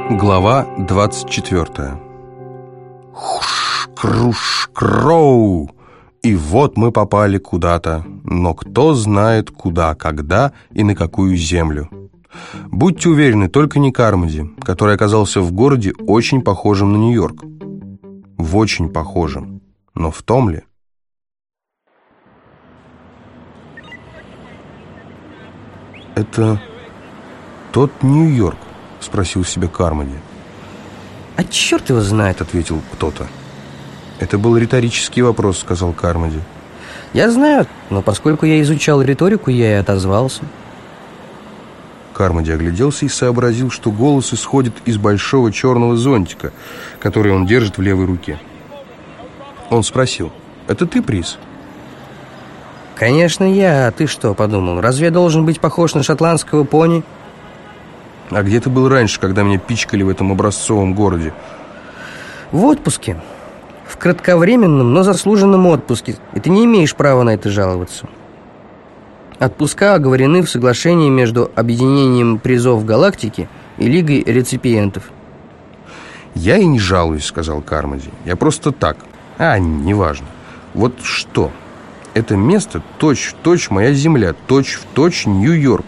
Глава 24. Хуш-круш-кроу! И вот мы попали куда-то, но кто знает куда, когда и на какую землю. Будьте уверены, только не Кармоди, который оказался в городе, очень похожем на Нью-Йорк. В очень похожем. Но в том ли? «Это тот Нью-Йорк?» — спросил себя Кармоди. «А черт его знает», — ответил кто-то. «Это был риторический вопрос», — сказал Кармоди. «Я знаю, но поскольку я изучал риторику, я и отозвался». Кармоди огляделся и сообразил, что голос исходит из большого черного зонтика, который он держит в левой руке. Он спросил: «Это ты, Прис?» «Конечно я, а ты что подумал? Разве я должен быть похож на шотландского пони?» «А где ты был раньше, когда меня пичкали в этом образцовом городе?» «В отпуске. В кратковременном, но заслуженном отпуске. И ты не имеешь права на это жаловаться. Отпуска оговорены в соглашении между Объединением призов галактики и Лигой реципиентов». «Я и не жалуюсь», — сказал Кармоди. «Я просто так. Неважно. Вот что? Это место точь-в-точь моя земля, точь-в-точь Нью-Йорк».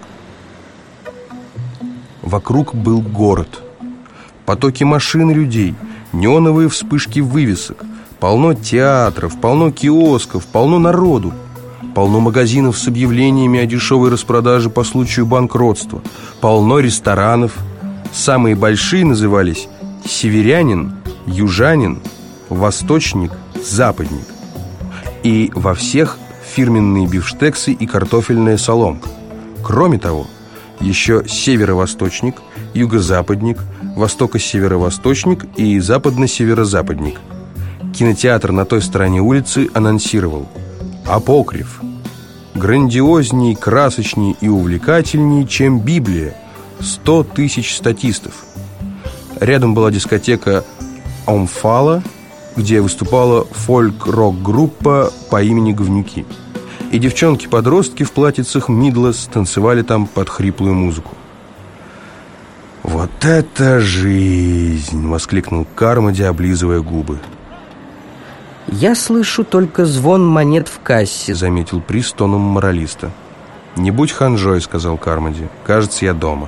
Вокруг был город. Потоки машин и людей, неоновые вспышки вывесок, полно театров, полно киосков, полно народу, полно магазинов с объявлениями о дешевой распродаже по случаю банкротства, полно ресторанов. Самые большие назывались «Северянин», «Южанин», «Восточник», «Западник». И во всех фирменные бифштексы и картофельная соломка. Кроме того, еще северо-восточник, юго-западник, востоко-северо-восточник и западно-северо-западник. Кинотеатр на той стороне улицы анонсировал: «Апокриф. Грандиозней, красочней и увлекательней, чем Библия. 100 тысяч статистов». Рядом была дискотека «Омфала», где выступала фольк-рок-группа по имени Говнюки. И девчонки-подростки в платьицах Мидлес танцевали там под хриплую музыку. «Вот это жизнь!» — воскликнул Кармоди, облизывая губы. «Я слышу только звон монет в кассе», — заметил Прис тоном моралиста. «Не будь ханжой», — сказал Кармоди. «Кажется, я дома».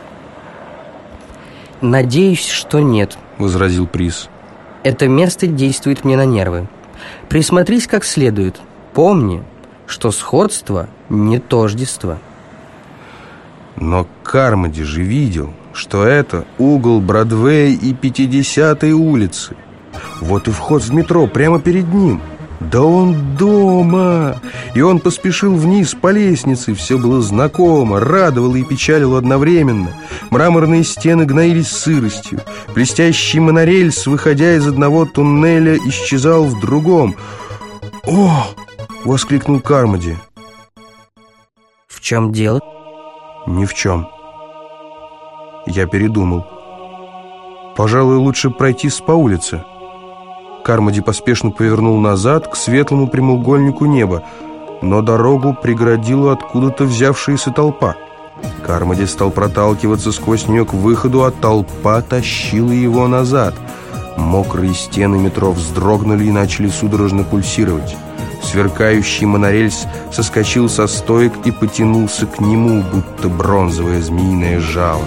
«Надеюсь, что нет», — возразил Прис. «Это место действует мне на нервы. Присмотрись как следует. Помни, что сходство не тождество». Но Кармоди же видел, что это угол Бродвея и 50-й улицы. Вот и вход в метро прямо перед ним. Да он дома! И он поспешил вниз по лестнице. Все было знакомо, радовало и печалило одновременно. Мраморные стены гноились сыростью. Блестящий монорельс, выходя из одного туннеля, исчезал в другом. «О!» — воскликнул Кармоди. «В чем дело?» «Ни в чем. Я передумал. Пожалуй, лучше пройтись по улице». Кармоди поспешно повернул назад к светлому прямоугольнику неба, но дорогу преградила откуда-то взявшаяся толпа. Кармоди стал проталкиваться сквозь нее к выходу, а толпа тащила его назад. Мокрые стены метро вздрогнули и начали судорожно пульсировать. Сверкающий монорельс соскочил со стоек и потянулся к нему, будто бронзовое змеиное жало.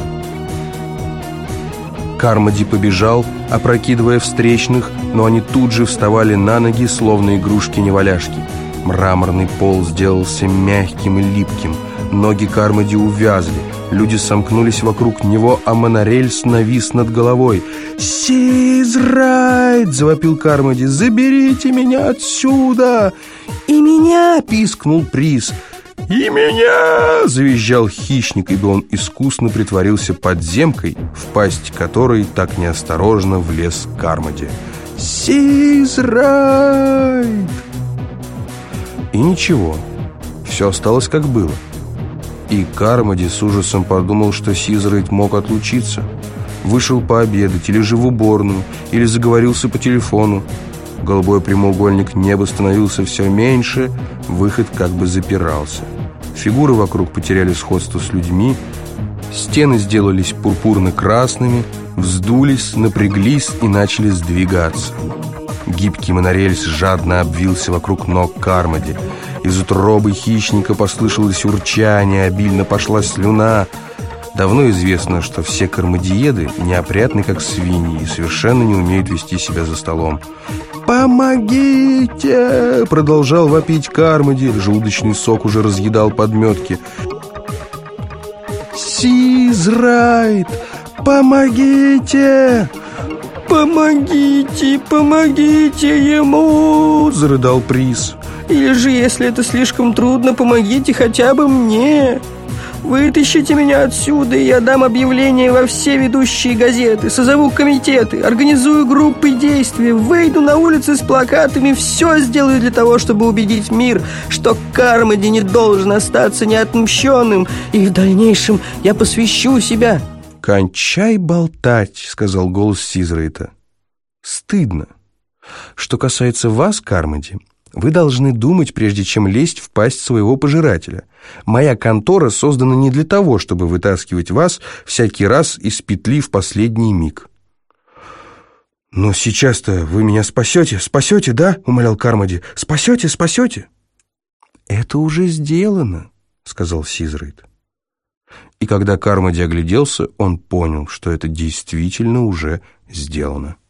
Кармоди побежал, опрокидывая встречных, но они тут же вставали на ноги, словно игрушки-неваляшки. Мраморный пол сделался мягким и липким. Ноги Кармоди увязли. Люди сомкнулись вокруг него, а монорельс навис над головой. «Сизрайт!» — завопил Кармоди. «Заберите меня отсюда!» «И меня!» — пискнул Прис. «И меня!» — завизжал хищник, ибо он искусно притворился подземкой, в пасть которой так неосторожно влез Кармоди. «Сизрайт!» И ничего, все осталось как было. И Кармоди с ужасом подумал, что Сизрайт мог отлучиться. Вышел пообедать, или же в уборную, или заговорился по телефону. Голубой прямоугольник неба становился все меньше, выход как бы запирался. Фигуры вокруг потеряли сходство с людьми. Стены сделались пурпурно-красными, вздулись, напряглись и начали сдвигаться. Гибкий монорельс жадно обвился вокруг ног Кармоди. Из утробы хищника послышалось урчание, обильно пошла слюна. Давно известно, что все кармадиеды неопрятны, как свиньи, и совершенно не умеют вести себя за столом. «Помогите!» — продолжал вопить Кармоди. Желудочный сок уже разъедал подметки. «Сизрайт! Помогите!» «Помогите, помогите ему!» — зарыдал Приз. Или же, если это слишком трудно, помогите хотя бы мне. Вытащите меня отсюда, и я дам объявление во все ведущие газеты, созову комитеты, организую группы действий, выйду на улицы с плакатами, все сделаю для того, чтобы убедить мир, что Кармоди не должен остаться неотмщенным, и в дальнейшем я посвящу себя». «Кончай болтать», — сказал голос Сизрайта. «Стыдно. Что касается вас, Кармоди, вы должны думать, прежде чем лезть в пасть своего пожирателя. Моя контора создана не для того, чтобы вытаскивать вас всякий раз из петли в последний миг». «Но сейчас-то вы меня спасете, да?» — умолял Кармоди. «Спасете?» «Это уже сделано», — сказал Сизрайт. И когда Кармоди огляделся, он понял, что это действительно уже сделано.